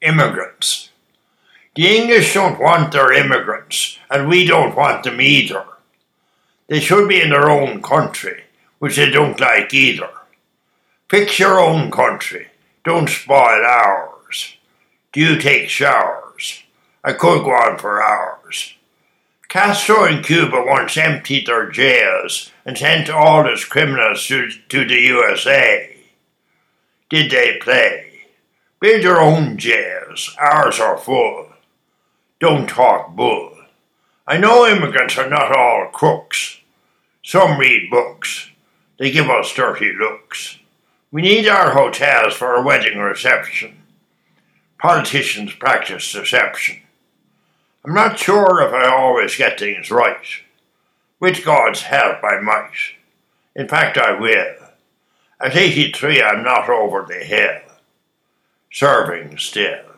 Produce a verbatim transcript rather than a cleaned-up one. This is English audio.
Immigrants. The English don't want their immigrants, and we don't want them either. They should be in their own country, which they don't like either. Fix your own country, don't spoil ours. Do you take showers? I could go on for hours. Castro in Cuba once emptied their jails and sent all his criminals to, to the U S A. Did they play? Build your own jails, ours are full. Don't talk bull. I know immigrants are not all crooks. Some read books. They give us dirty looks. We need our hotels for a wedding reception. Politicians practice deception. I'm not sure if I always get things right. With God's help I might. In fact I will. At eighty-three I'm not over the hill. Serving still.